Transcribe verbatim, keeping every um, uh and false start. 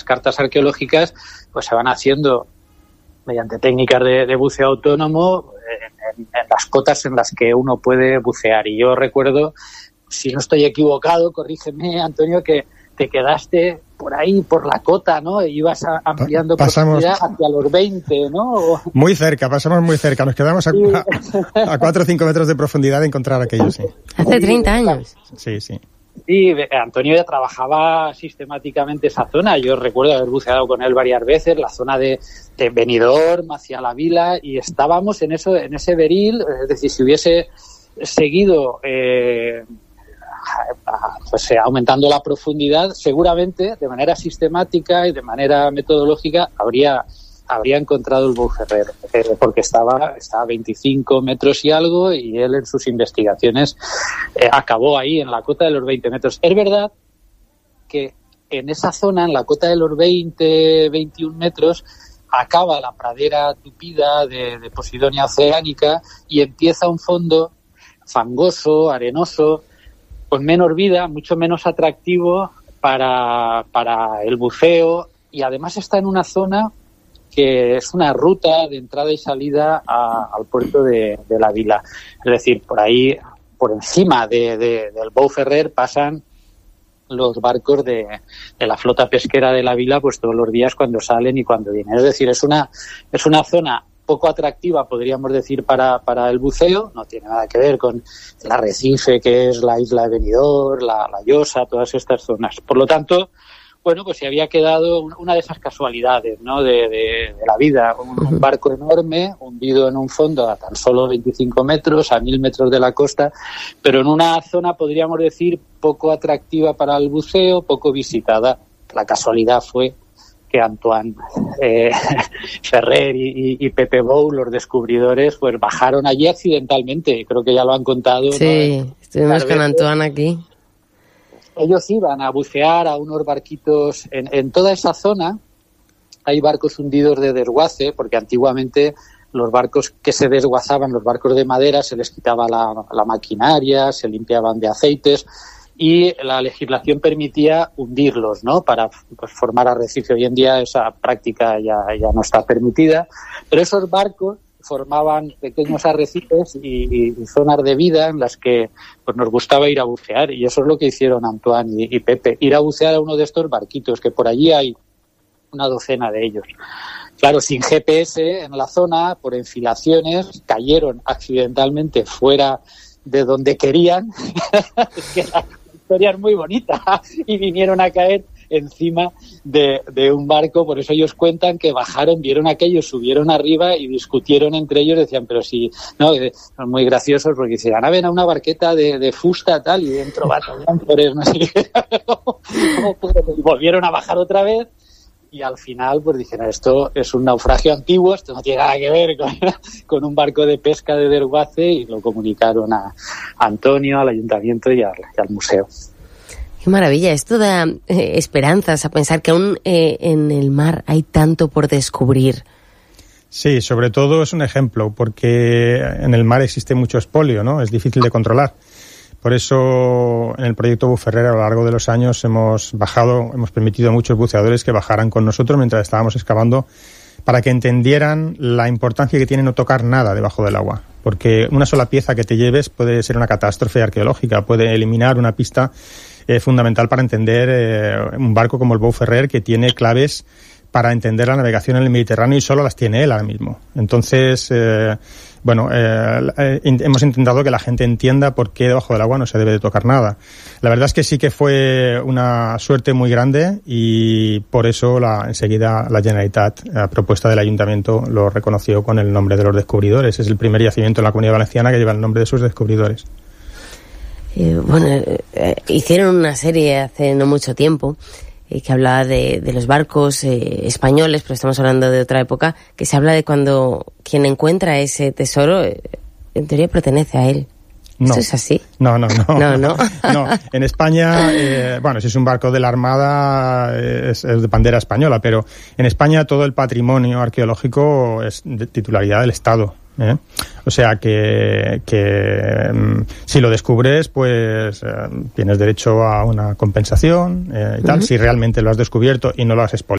cartas arqueológicas pues se van haciendo mediante técnicas de, de buceo autónomo en, en, en las cotas en las que uno puede bucear. Y yo recuerdo, si no estoy equivocado, corrígeme, Antonio, que te quedaste por ahí, por la cota, ¿no? Y ibas a, ampliando pasamos, profundidad hacia los veinte, ¿no? Muy cerca, pasamos muy cerca. Nos quedamos a, sí. a, a cuatro o cinco metros de profundidad de encontrar aquello, sí. Hace treinta años. Sí, sí. Sí, Antonio ya trabajaba sistemáticamente esa zona. Yo recuerdo haber buceado con él varias veces, la zona de, de Benidorm hacia la vila, y estábamos en eso, en ese beril. Es decir, si hubiese seguido eh, pues, aumentando la profundidad, seguramente de manera sistemática y de manera metodológica habría habría encontrado el Bou Ferrer, eh, porque estaba, estaba a veinticinco metros y algo, y él en sus investigaciones eh, acabó ahí en la cota de los veinte metros. Es verdad que en esa zona, en la cota de los veinte, veintiún metros, acaba la pradera tupida de, de Posidonia oceánica y empieza un fondo fangoso, arenoso, con menos vida, mucho menos atractivo para, para el buceo, y además está en una zona que es una ruta de entrada y salida a, al puerto de, de la vila. Es decir, por ahí, por encima de, de, del Bou Ferrer, pasan los barcos de, de la flota pesquera de la vila, pues todos los días cuando salen y cuando vienen. Es decir, es una, es una zona poco atractiva, podríamos decir, para, para el buceo. No tiene nada que ver con el arrecife que es la isla de Benidorm, la, la Llosa, todas estas zonas. Por lo tanto, bueno, pues se había quedado una de esas casualidades, ¿no?, de, de, de la vida. Un, un barco enorme, hundido en un fondo a tan solo veinticinco metros, a mil metros de la costa, pero en una zona, podríamos decir, poco atractiva para el buceo, poco visitada. La casualidad fue que Antoine eh, Ferrer y, y, y Pepe Bou, los descubridores, pues bajaron allí accidentalmente. Creo que ya lo han contado. Sí, ¿no? Estuvimos con Antoine aquí. Ellos iban a bucear a unos barquitos en, en toda esa zona. Hay barcos hundidos de desguace, porque antiguamente los barcos que se desguazaban, los barcos de madera, se les quitaba la, la maquinaria, se limpiaban de aceites, y la legislación permitía hundirlos, ¿no?, para pues, formar arrecife. Hoy en día esa práctica ya, ya no está permitida, pero esos barcos formaban pequeños arrecifes y, y zonas de vida en las que pues nos gustaba ir a bucear, y eso es lo que hicieron Antoine y, y Pepe, ir a bucear a uno de estos barquitos, que por allí hay una docena de ellos. Claro, sin G P S en la zona, por enfilaciones, cayeron accidentalmente fuera de donde querían. Es que la historia es muy bonita, y vinieron a caer encima de, de un barco. Por eso ellos cuentan que bajaron, vieron aquello, subieron arriba y discutieron entre ellos. Decían, pero si, no, son muy graciosos porque decían, a ver, a una barqueta de, de fusta tal, y dentro batallan por eso, no sé qué. Volvieron a bajar otra vez, y al final pues dijeron, esto es un naufragio antiguo, esto no tiene nada que ver con, con un barco de pesca de desguace, y lo comunicaron a, a Antonio, al ayuntamiento y al, y al museo. Qué maravilla, esto da eh, esperanzas a pensar que aún eh, en el mar hay tanto por descubrir. Sí, sobre todo es un ejemplo, porque en el mar existe mucho expolio, ¿no? Es difícil de controlar. Por eso en el proyecto Bou Ferrer, a lo largo de los años, hemos bajado, hemos permitido a muchos buceadores que bajaran con nosotros mientras estábamos excavando, para que entendieran la importancia que tiene no tocar nada debajo del agua. Porque una sola pieza que te lleves puede ser una catástrofe arqueológica, puede eliminar una pista eh, fundamental para entender eh, un barco como el Bou Ferrer, que tiene claves para entender la navegación en el Mediterráneo, y solo las tiene él ahora mismo. Entonces, eh, bueno, eh, eh, hemos intentado que la gente entienda por qué debajo del agua no se debe de tocar nada. La verdad es que sí que fue una suerte muy grande, y por eso la, enseguida la Generalitat, a propuesta del Ayuntamiento, lo reconoció con el nombre de los descubridores. Es el primer yacimiento en la Comunidad Valenciana que lleva el nombre de sus descubridores. Eh, bueno, eh, hicieron una serie hace no mucho tiempo eh, que hablaba de, de los barcos eh, españoles, pero estamos hablando de otra época, que se habla de cuando quien encuentra ese tesoro, eh, en teoría pertenece a él. No. ¿Esto es así? No, no, no. No, no. No, en España, eh, bueno, si es un barco de la Armada, es, es de bandera española, pero en España todo el patrimonio arqueológico es de titularidad del Estado. ¿Eh? O sea que, que um, si lo descubres, pues eh, tienes derecho a una compensación eh, y tal, uh-huh. Si realmente lo has descubierto y no lo has expoliado.